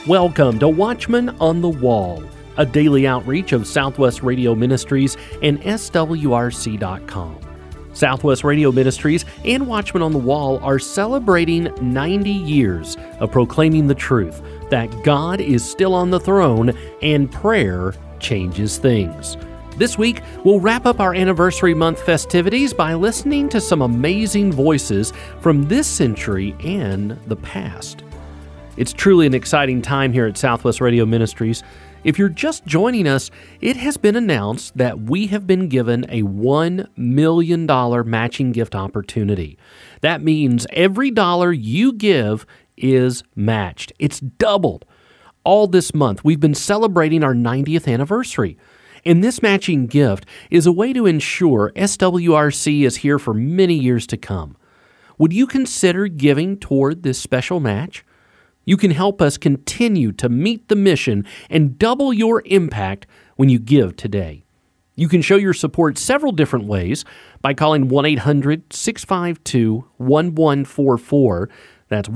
Welcome to Watchman on the Wall, a daily outreach of Southwest Radio Ministries and SWRC.com. Southwest Radio Ministries and Watchman on the Wall are celebrating 90 years of proclaiming the truth that God is still on the throne and prayer changes things. This week, we'll wrap up our anniversary month festivities by listening to some amazing voices from this century and the past. It's truly an exciting time here at Southwest Radio Ministries. If you're just joining us, it has been announced that we have been given a $1 million matching gift opportunity. That means every dollar you give is matched. It's doubled. All this month, we've been celebrating our 90th anniversary. And this matching gift is a way to ensure SWRC is here for many years to come. Would you consider giving toward this special match? You can help us continue to meet the mission and double your impact when you give today. You can show your support several different ways by calling 1-800-652-1144. That's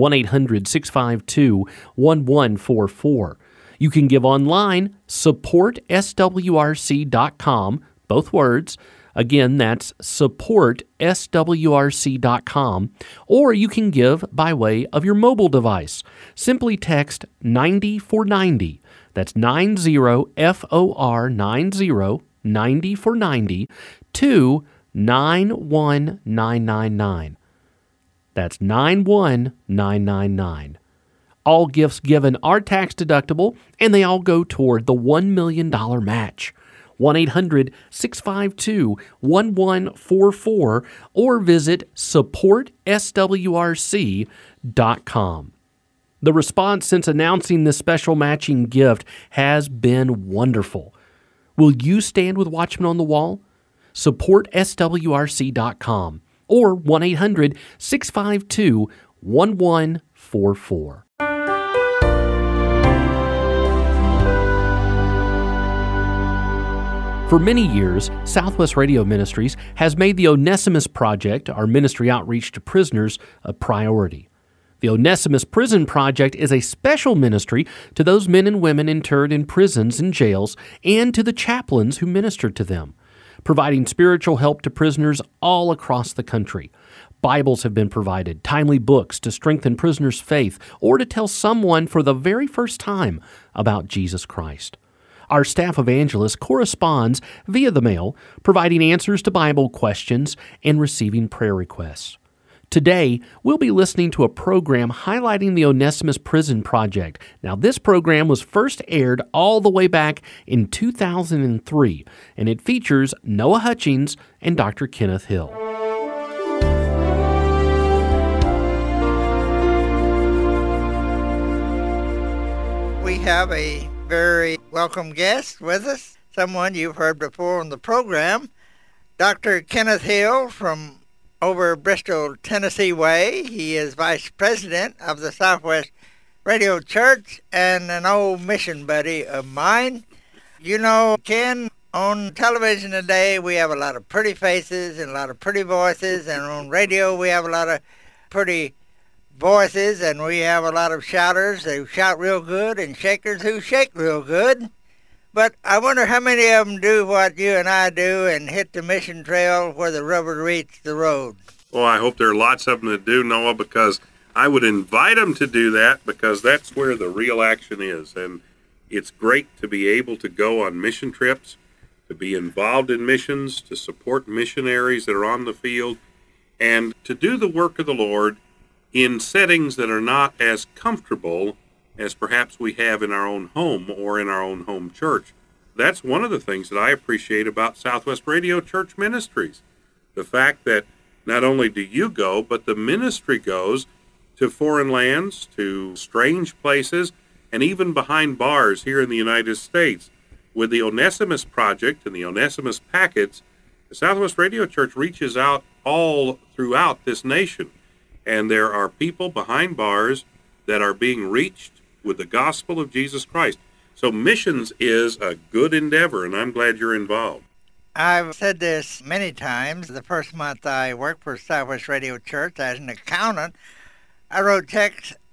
1-800-652-1144. You can give online, supportswrc.com, both words. Again, that's supportswrc.com, or you can give by way of your mobile device. Simply text 90-490. That's 90-FOR-90, 90-490 to 91999. That's 91999. All gifts given are tax deductible, and they all go toward the $1 million match. 1-800-652-1144 or visit supportswrc.com. The response since announcing this special matching gift has been wonderful. Will you stand with Watchmen on the Wall? Supportswrc.com or 1-800-652-1144. For many years, Southwest Radio Ministries has made the Onesimus Project, our ministry outreach to prisoners, a priority. The Onesimus Prison Project is a special ministry to those men and women interned in prisons and jails and to the chaplains who minister to them, providing spiritual help to prisoners all across the country. Bibles have been provided, timely books to strengthen prisoners' faith or to tell someone for the very first time about Jesus Christ. Our staff evangelist corresponds via the mail, providing answers to Bible questions and receiving prayer requests. Today, we'll be listening to a program highlighting the Onesimus Prison Project. Now, this program was first aired all the way back in 2003, and it features Noah Hutchings and Dr. Kenneth Hill. We have a very welcome guest with us, someone you've heard before on the program, Dr. Kenneth Hill from over Bristol, Tennessee way. He is Vice President of the Southwest Radio Church and an old mission buddy of mine. You know, Ken, on television today we have a lot of pretty faces and a lot of pretty voices, and on radio we have a lot of pretty voices, and we have a lot of shouters who shout real good and shakers who shake real good. But I wonder how many of them do what you and I do and hit the mission trail where the rubber meets the road. Well, I hope there are lots of them that do, Noah, because I would invite them to do that, because that's where the real action is. And it's great to be able to go on mission trips, to be involved in missions, to support missionaries that are on the field, and to do the work of the Lord in settings that are not as comfortable as perhaps we have in our own home or in our own home church. That's one of the things that I appreciate about Southwest Radio Church Ministries. The fact that not only do you go, but the ministry goes to foreign lands, to strange places, and even behind bars here in the United States. With the Onesimus Project and the Onesimus Packets, the Southwest Radio Church reaches out all throughout this nation. And there are people behind bars that are being reached with the gospel of Jesus Christ. So missions is a good endeavor, and I'm glad you're involved. I've said this many times. The first month I worked for Southwest Radio Church as an accountant, I wrote checks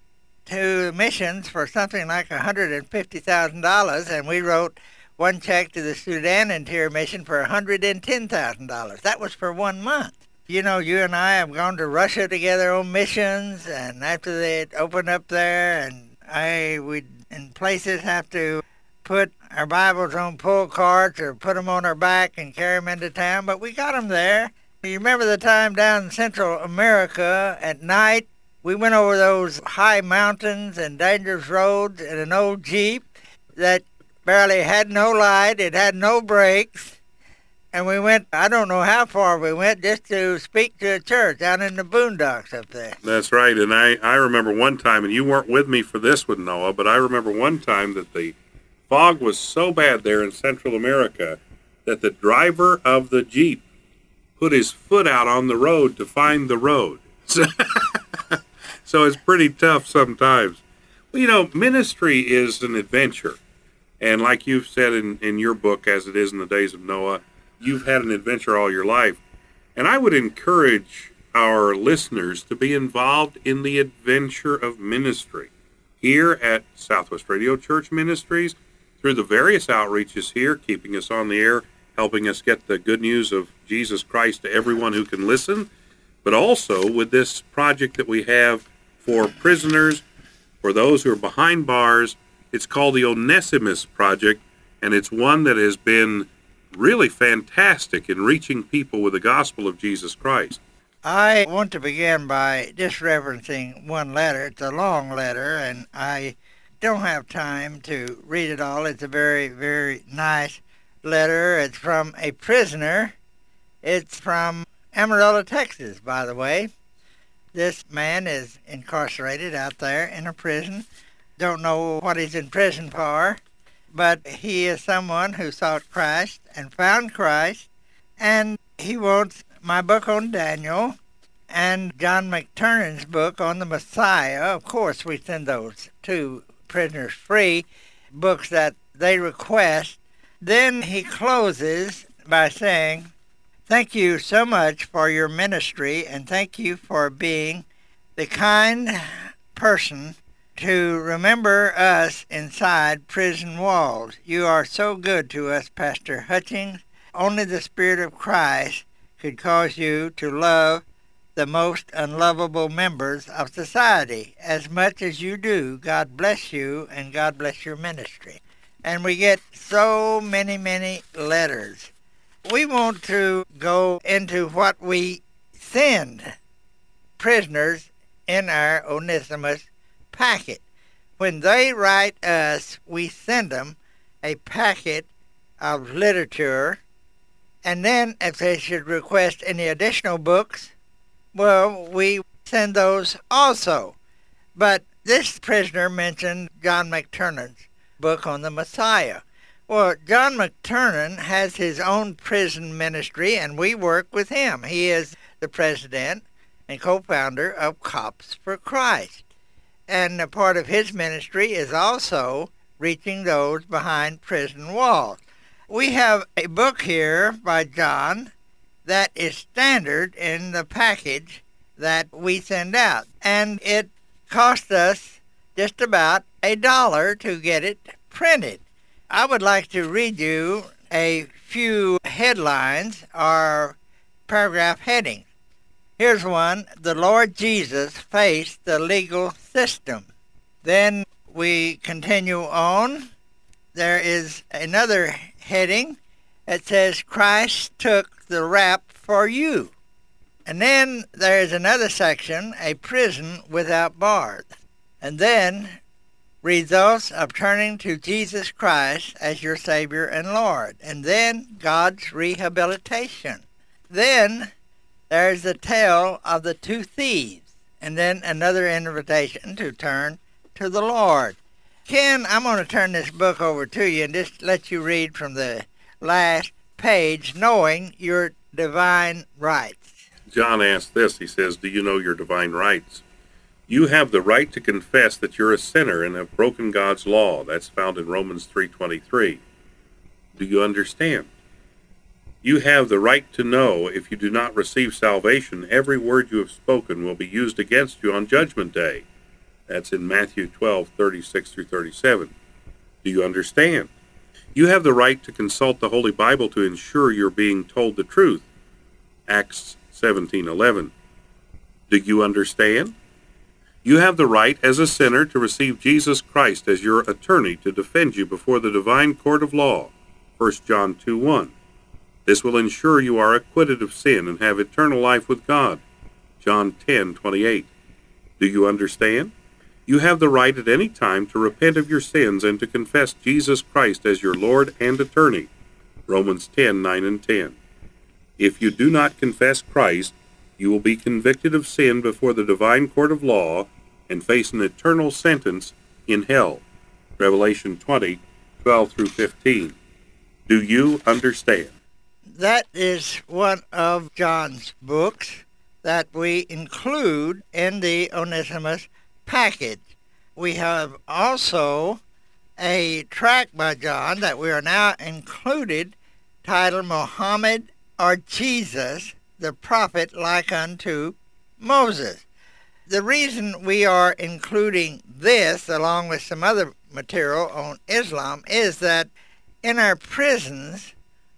to missions for something like $150,000, and we wrote one check to the Sudan Interior Mission for $110,000. That was for 1 month. You know, you and I have gone to Russia together on missions, and after they opened up there, and I would, in places, have to put our Bibles on pull carts or put them on our back and carry them into town, but we got them there. You remember the time down in Central America at night? We went over those high mountains and dangerous roads in an old Jeep that barely had no light. It had no brakes. And we went, I don't know how far we went, just to speak to a church out in the boondocks up there. That's right. And I remember one time, and you weren't with me for this one, Noah, but I remember one time that the fog was so bad there in Central America that the driver of the Jeep put his foot out on the road to find the road. So it's pretty tough sometimes. Well, you know, ministry is an adventure. And like you've said in your book, as it is in the days of Noah, you've had an adventure all your life. And I would encourage our listeners to be involved in the adventure of ministry here at Southwest Radio Church Ministries, through the various outreaches here, keeping us on the air, helping us get the good news of Jesus Christ to everyone who can listen, but also with this project that we have for prisoners, for those who are behind bars. It's called the Onesimus Project, and it's one that has been really fantastic in reaching people with the gospel of Jesus Christ. I want to begin by just referencing one letter. It's a long letter, and I don't have time to read it all. It's a very, very nice letter. It's from a prisoner. It's from Amarillo, Texas, by the way. This man is incarcerated out there in a prison. Don't know what he's in prison for, but he is someone who sought Christ and found Christ, and he wants my book on Daniel and John McTernan's book on the Messiah. Of course, we send those to prisoners free, books that they request. Then he closes by saying, "Thank you so much for your ministry, and thank you for being the kind person to remember us inside prison walls. You are so good to us, Pastor Hutchings. Only the Spirit of Christ could cause you to love the most unlovable members of society as much as you do. God bless you, and God bless your ministry." And we get so many, many letters. We want to go into what we send prisoners in our Onesimus packet. When they write us, we send them a packet of literature, and then if they should request any additional books, well, we send those also. But this prisoner mentioned John McTernan's book on the Messiah. Well, John McTernan has his own prison ministry, and we work with him. He is the president and co-founder of Cops for Christ. And a part of his ministry is also reaching those behind prison walls. We have a book here by John that is standard in the package that we send out. And it cost us just about $1 to get it printed. I would like to read you a few headlines or paragraph headings. Here's one: "The Lord Jesus faced the legal system." Then we continue on. There is another heading that says, "Christ took the rap for you." And then there is another section, "A prison without bars." And then, "Results of turning to Jesus Christ as your Savior and Lord." And then, "God's rehabilitation." Then there's the tale of the two thieves. And then another invitation to turn to the Lord. Ken, I'm going to turn this book over to you and just let you read from the last page, "Knowing Your Divine Rights." John asked this, he says, "Do you know your divine rights? You have the right to confess that you're a sinner and have broken God's law." That's found in Romans 3:23. Do you understand? You have the right to know if you do not receive salvation, every word you have spoken will be used against you on Judgment Day. That's in Matthew 12:36 through 37. Do you understand? You have the right to consult the Holy Bible to ensure you're being told the truth. Acts 17:11. Do you understand? You have the right as a sinner to receive Jesus Christ as your attorney to defend you before the divine court of law. 1 John 2:1. This will ensure you are acquitted of sin and have eternal life with God. John 10:28. Do you understand? You have the right at any time to repent of your sins and to confess Jesus Christ as your Lord and attorney. Romans 10:9 and 10. If you do not confess Christ, you will be convicted of sin before the divine court of law and face an eternal sentence in hell. Revelation 20:12 through 15. Do you understand? That is one of John's books that we include in the Onesimus package. We have also a tract by John that we are now included titled Muhammad or Jesus, the Prophet like unto Moses. The reason we are including this along with some other material on Islam is that in our prisons,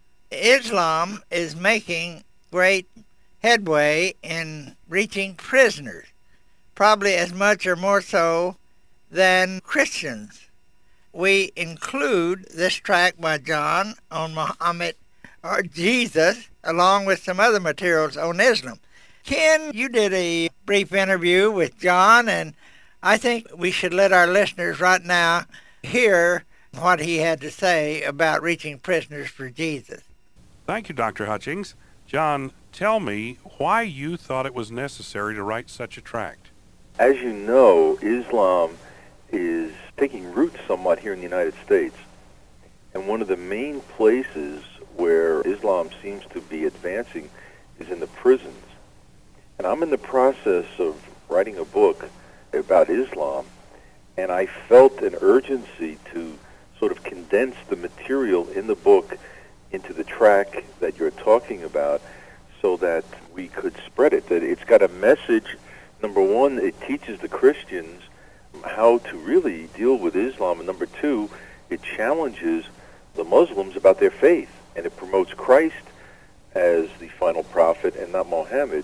Islam is making great headway in reaching prisoners, probably as much or more so than Christians. We include this tract by John on Muhammad or Jesus, along with some other materials on Islam. Ken, you did a brief interview with John, and I think we should let our listeners right now hear what he had to say about reaching prisoners for Jesus. Thank you, Dr. Hutchings. John, tell me why you thought it was necessary to write such a tract. As you know, Islam is taking root somewhat here in the United States. And one of the main places where Islam seems to be advancing is in the prisons. And I'm in the process of writing a book about Islam, and I felt an urgency to sort of condense the material in the book into the track that you're talking about so that we could spread it. That it's got a message. Number one, it teaches the Christians how to really deal with Islam. And number two, it challenges the Muslims about their faith. And it promotes Christ as the final prophet and not Muhammad.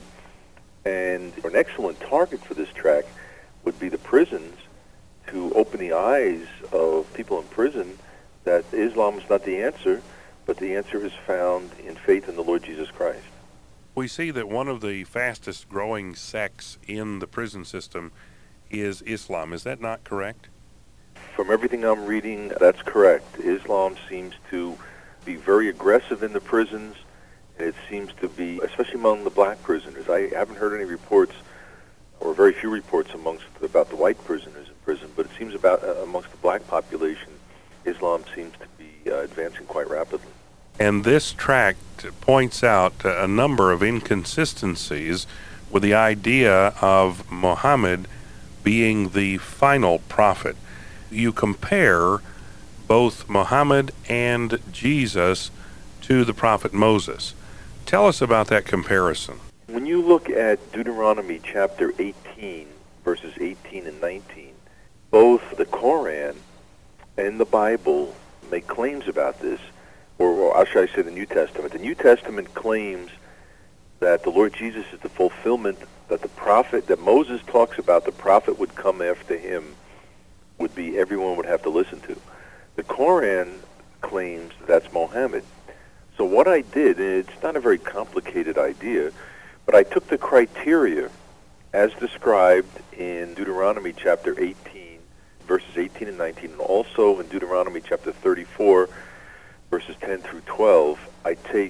And an excellent target for this track would be the prisons, to open the eyes of people in prison that Islam is not the answer, but the answer is found in faith in the Lord Jesus Christ. We see that one of the fastest growing sects in the prison system is Islam. Is that not correct? From everything I'm reading, that's correct. Islam seems to be very aggressive in the prisons, and it seems to be, especially among the black prisoners. I haven't heard any reports, or very few reports about the white prisoners in prison, but it seems amongst the black population, Islam seems to be advancing quite rapidly. And this tract points out a number of inconsistencies with the idea of Muhammad being the final prophet. You compare both Muhammad and Jesus to the prophet Moses. Tell us about that comparison. When you look at Deuteronomy chapter 18, verses 18 and 19, both the Koran and the Bible make claims about this, or how should I say the New Testament? The New Testament claims that the Lord Jesus is the fulfillment, that the prophet that Moses talks about, the prophet would come after him, would be everyone would have to listen to. The Koran claims that's Muhammad. So what I did, and it's not a very complicated idea, but I took the criteria as described in Deuteronomy chapter 18, verses 18 and 19, and also in Deuteronomy chapter 34, verses 10 through 12. I take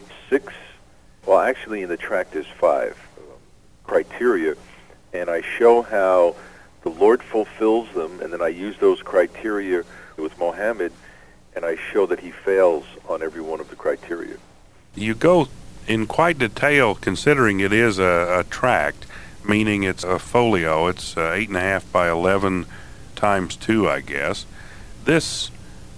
actually in the tract there's 5 criteria, and I show how the Lord fulfills them, and then I use those criteria with Muhammad, and I show that he fails on every one of the criteria. You go in quite detail, considering it is a tract, meaning it's a folio. It's 8.5 by 11 times 2, I guess. This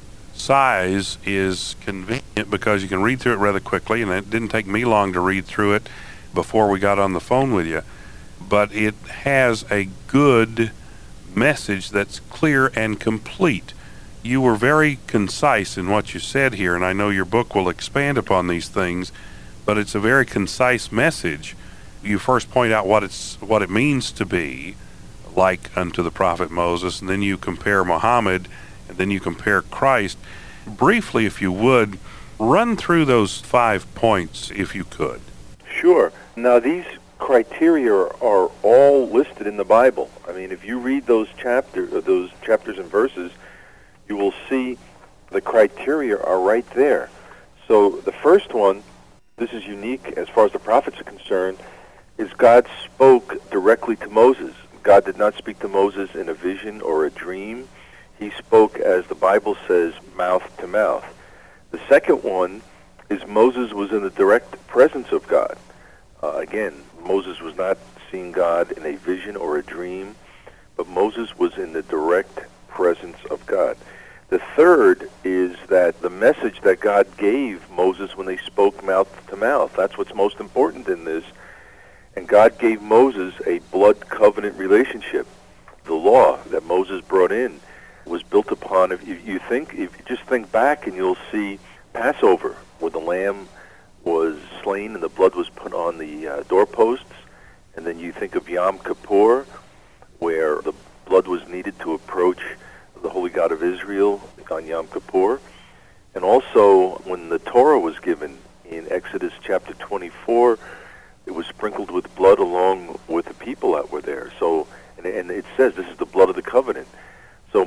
size is convenient because you can read through it rather quickly, and it didn't take me long to read through it before we got on the phone with you. But it has a good message that's clear and complete. You were very concise in what you said here, and I know your book will expand upon these things, but it's a very concise message. You first point out what it means to be like unto the prophet Moses, and then you compare Muhammad, and then you compare Christ. Briefly, if you would, run through those 5 points, if you could. Sure. Now, these criteria are all listed in the Bible. I mean, if you read those chapters and verses, you will see the criteria are right there. So the first one, this is unique as far as the prophets are concerned, is God spoke directly to Moses. God did not speak to Moses in a vision or a dream. He spoke, as the Bible says, mouth to mouth. The second one is Moses was in the direct presence of God. Again, Moses was not seeing God in a vision or a dream, but Moses was in the direct presence of God. The third is that the message that God gave Moses when they spoke mouth to mouth, that's what's most important in this. And God gave Moses a blood covenant relationship. The law that Moses brought in was built upon, if you just think back and you'll see Passover, where the lamb was slain and the blood was put on the doorposts. And then you think of Yom Kippur, where the blood was needed to approach the Holy God of Israel on Yom Kippur. And also, when the Torah was given in Exodus chapter 24, it was sprinkled with blood along with the people that were there. So, and it says this is the blood of the covenant. So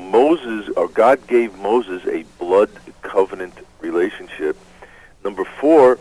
God gave Moses a blood covenant relationship. Number 4,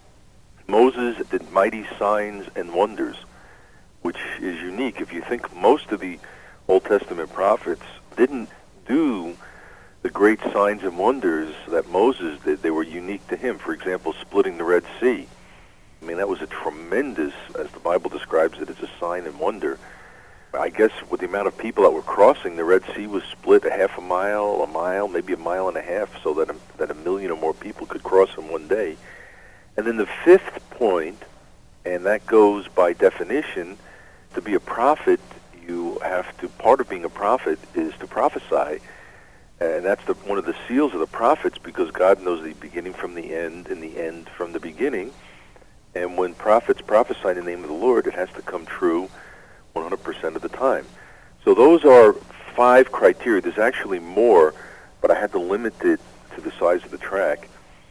Moses did mighty signs and wonders, which is unique. If you think most of the Old Testament prophets didn't do the great signs and wonders that Moses did, they were unique to him. For example, splitting the Red Sea. I mean, that was a tremendous, as the Bible describes it, as a sign and wonder. I guess with the amount of people that were crossing, the Red Sea was split a half a mile, maybe a mile and a half, so that a million or more people could cross in one day. And then the 5th point, and that goes by definition, to be a prophet, you have to, part of being a prophet is to prophesy. And that's one of the seals of the prophets, because God knows the beginning from the end and the end from the beginning. And when prophets prophesy in the name of the Lord, it has to come true 100% of the time. So those are 5 criteria. There's actually more, but I had to limit it to the size of the track.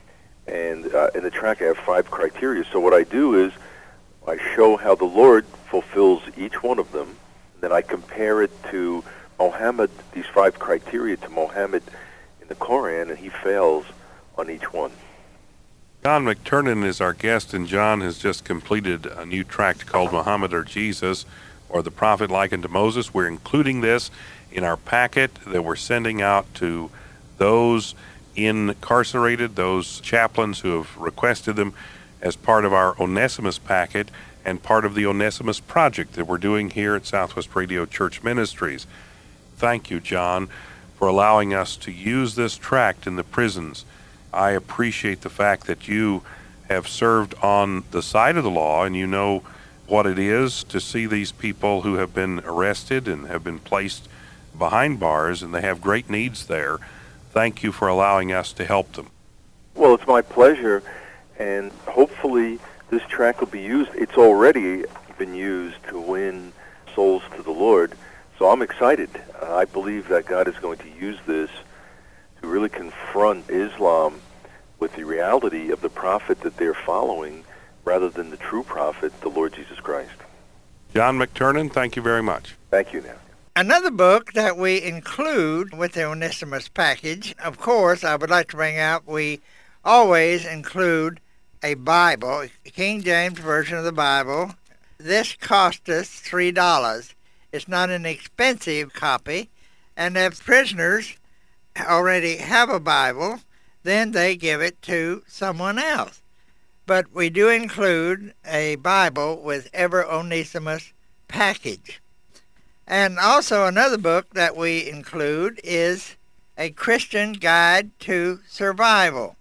And in the track I have 5 criteria. So what I do is I show how the Lord fulfills each one of them. Then I compare it to Muhammad, these 5 criteria to Muhammad in the Quran, and he fails on each one. John McTernan is our guest, and John has just completed a new tract called Muhammad or Jesus, or the Prophet Likened to Moses. We're including this in our packet that we're sending out to those incarcerated, those chaplains who have requested them, as part of our Onesimus packet and part of the Onesimus project that we're doing here at Southwest Radio Church Ministries. Thank you, John, for allowing us to use this tract in the prisons. I appreciate the fact that you have served on the side of the law, and you know what it is to see these people who have been arrested and have been placed behind bars, and they have great needs there. Thank you for allowing us to help them. Well, it's my pleasure, and hopefully this track will be used. It's already been used to win souls to the Lord, so I'm excited. I believe that God is going to use this to really confront Islam with the reality of the prophet that they're following rather than the true prophet, the Lord Jesus Christ. John McTernan, thank you very much. Thank you now. Another book that we include with the Onesimus package, of course, I would like to bring out, we always include a Bible, King James Version of the Bible. This cost us $3. It's not an expensive copy, and if prisoners already have a Bible, then they give it to someone else. But we do include a Bible with every Onesimus package. And also another book that we include is A Christian Guide to Survival.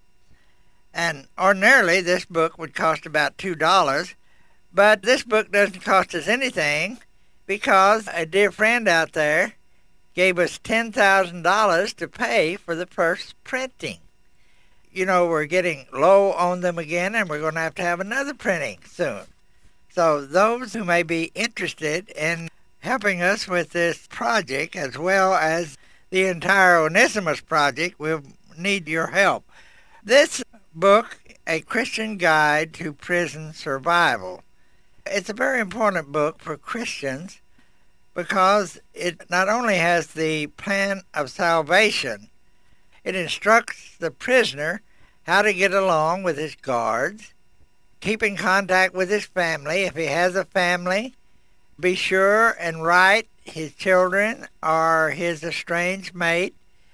And ordinarily this book would cost about $2, but this book doesn't cost us anything because a dear friend out there gave us $10,000 to pay for the first printing. You know, we're getting low on them again, and we're going to have another printing soon. So those who may be interested in helping us with this project, as well as the entire Onesimus project, will need your help. This book, A Christian Guide to Prison Survival, it's a very important book for Christians because it not only has the plan of salvation, it instructs the prisoner how to get along with his guards, keep in contact with his family if he has a family, be sure and write his children or his estranged mate,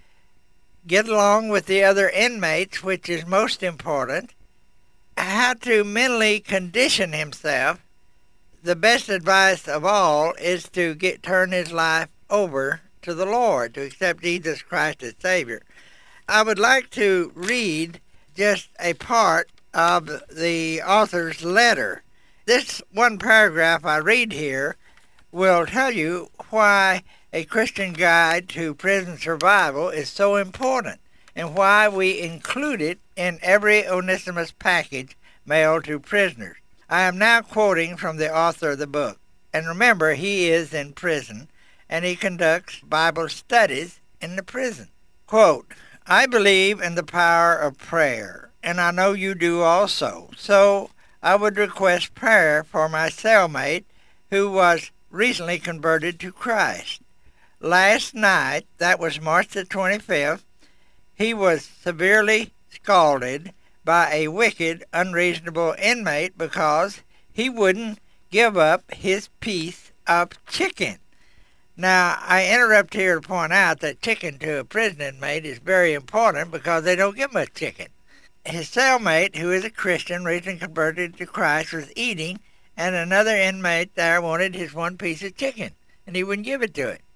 get along with the other inmates, which is most important, how to mentally condition himself. The best advice of all is to turn his life over to the Lord, to accept Jesus Christ as Savior. I would like to read just a part of the author's letter. This one paragraph I read here will tell you why A Christian Guide to Prison Survival is so important and why we include it in every Onesimus package mailed to prisoners. I am now quoting from the author of the book. And remember, he is in prison, and he conducts Bible studies in the prison. Quote, I believe in the power of prayer, and I know you do also. So I would request prayer for my cellmate who was recently converted to Christ. Last night, that was March the 25th, he was severely scalded by a wicked, unreasonable inmate because he wouldn't give up his piece of chicken. Now, I interrupt here to point out that chicken to a prison inmate is very important because they don't get much chicken. His cellmate, who is a Christian, recently converted to Christ, was eating, and another inmate there wanted his one piece of chicken, and he wouldn't give it to him.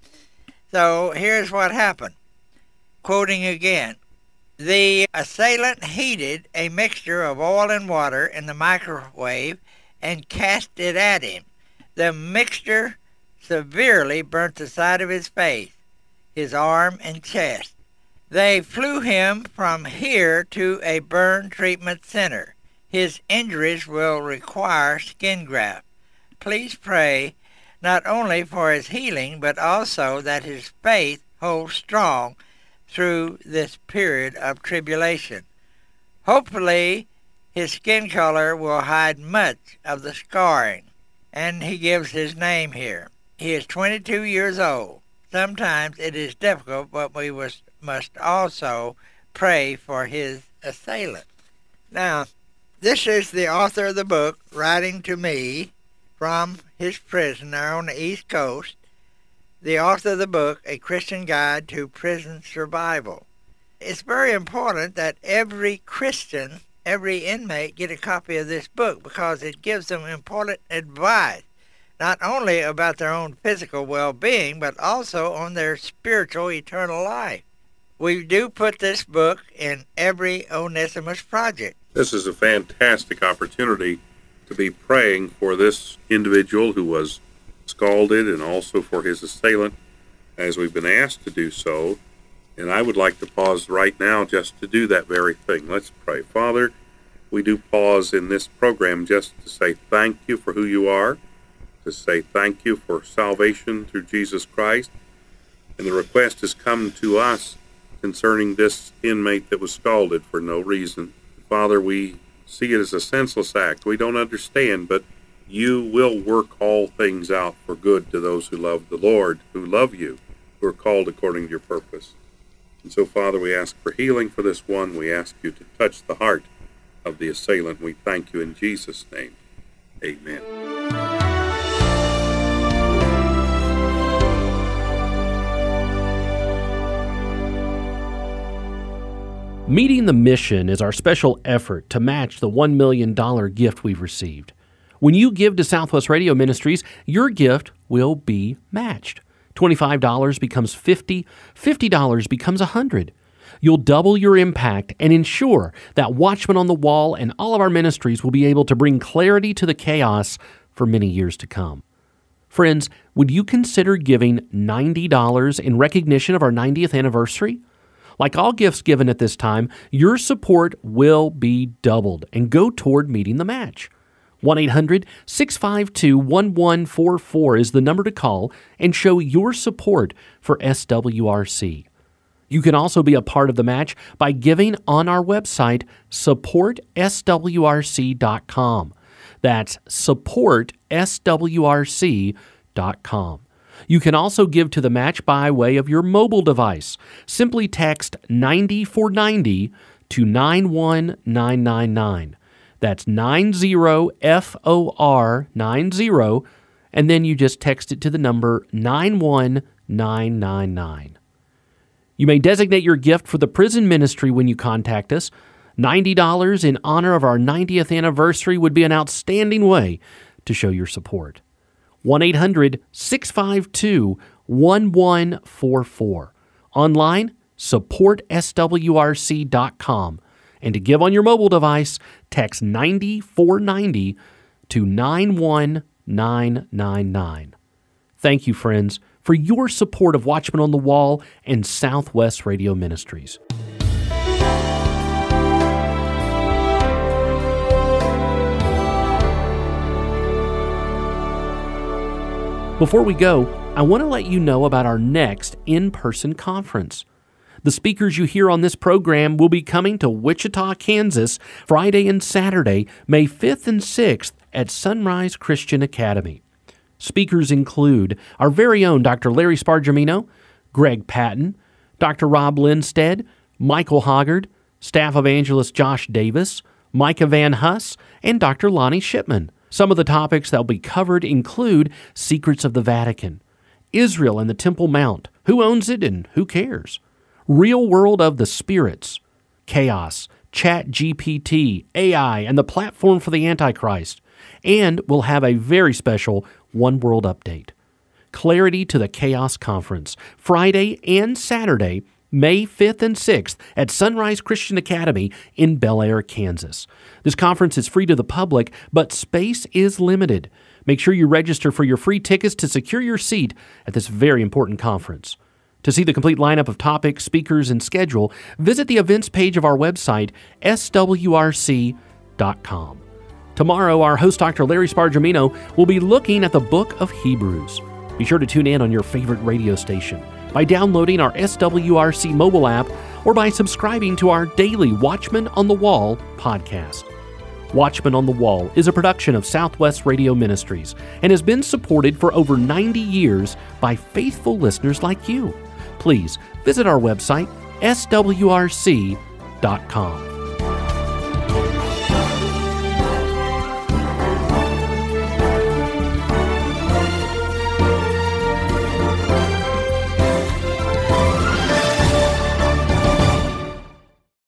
So here's what happened. Quoting again, the assailant heated a mixture of oil and water in the microwave and cast it at him. The mixture severely burnt the side of his face, his arm, and chest. They flew him from here to a burn treatment center. His injuries will require skin graft. Please pray not only for his healing, but also that his faith holds strong through this period of tribulation. Hopefully, his skin color will hide much of the scarring. And he gives his name here. He is 22 years old. Sometimes it is difficult, but we must also pray for his assailant. Now, this is the author of the book writing to me from his prison there on the East Coast. The author of the book, A Christian Guide to Prison Survival. It's very important that every Christian, every inmate, get a copy of this book because it gives them important advice, not only about their own physical well-being, but also on their spiritual eternal life. We do put this book in every Onesimus project. This is a fantastic opportunity to be praying for this individual who was scalded and also for his assailant, as we've been asked to do so. And I would like to pause right now just to do that very thing. Let's pray. Father, we do pause in this program just to say thank you for who you are, to say thank you for salvation through Jesus Christ. And the request has come to us concerning this inmate that was scalded for no reason. Father, we see it as a senseless act. We don't understand, but you will work all things out for good to those who love the Lord, who love you, who are called according to your purpose. And so, Father, we ask for healing for this one. We ask you to touch the heart of the assailant. We thank you in Jesus' name. Amen. Meeting the Mission is our special effort to match the $1 million gift we've received. When you give to Southwest Radio Ministries, your gift will be matched. $25 becomes $50, $50 becomes $100. You'll double your impact and ensure that Watchman on the Wall and all of our ministries will be able to bring clarity to the chaos for many years to come. Friends, would you consider giving $90 in recognition of our 90th anniversary? Like all gifts given at this time, your support will be doubled and go toward meeting the match. 1-800-652-1144 is the number to call and show your support for SWRC. You can also be a part of the match by giving on our website, supportswrc.com. That's supportswrc.com. You can also give to the match by way of your mobile device. Simply text 9490 to 91999. That's 90FOR90, and then you just text it to the number 91999. You may designate your gift for the prison ministry when you contact us. $90 in honor of our 90th anniversary would be an outstanding way to show your support. 1-800-652-1144. Online, supportswrc.com. And to give on your mobile device, text 9490 to 91999. Thank you, friends, for your support of Watchmen on the Wall and Southwest Radio Ministries. Before we go, I want to let you know about our next in-person conference. The speakers you hear on this program will be coming to Wichita, Kansas, Friday and Saturday, May 5th and 6th at Sunrise Christian Academy. Speakers include our very own Dr. Larry Spargimino, Greg Patton, Dr. Rob Lindstead, Michael Hoggard, Staff Evangelist Josh Davis, Micah Van Huss, and Dr. Lonnie Shipman. Some of the topics that will be covered include secrets of the Vatican, Israel and the Temple Mount, who owns it and who cares, real world of the spirits, chaos, ChatGPT, AI, and the platform for the Antichrist, and we'll have a very special One World update. Clarity to the Chaos Conference, Friday and Saturday, May 5th and 6th at Sunrise Christian Academy in Bel Air, Kansas. This conference is free to the public, but space is limited. Make sure you register for your free tickets to secure your seat at this very important conference. To see the complete lineup of topics, speakers, and schedule, visit the events page of our website, swrc.com. Tomorrow, our host, Dr. Larry Spargimino, will be looking at the book of Hebrews. Be sure to tune in on your favorite radio station by downloading our SWRC mobile app or by subscribing to our daily Watchmen on the Wall podcast. Watchmen on the Wall is a production of Southwest Radio Ministries and has been supported for over 90 years by faithful listeners like you. Please visit our website, swrc.com.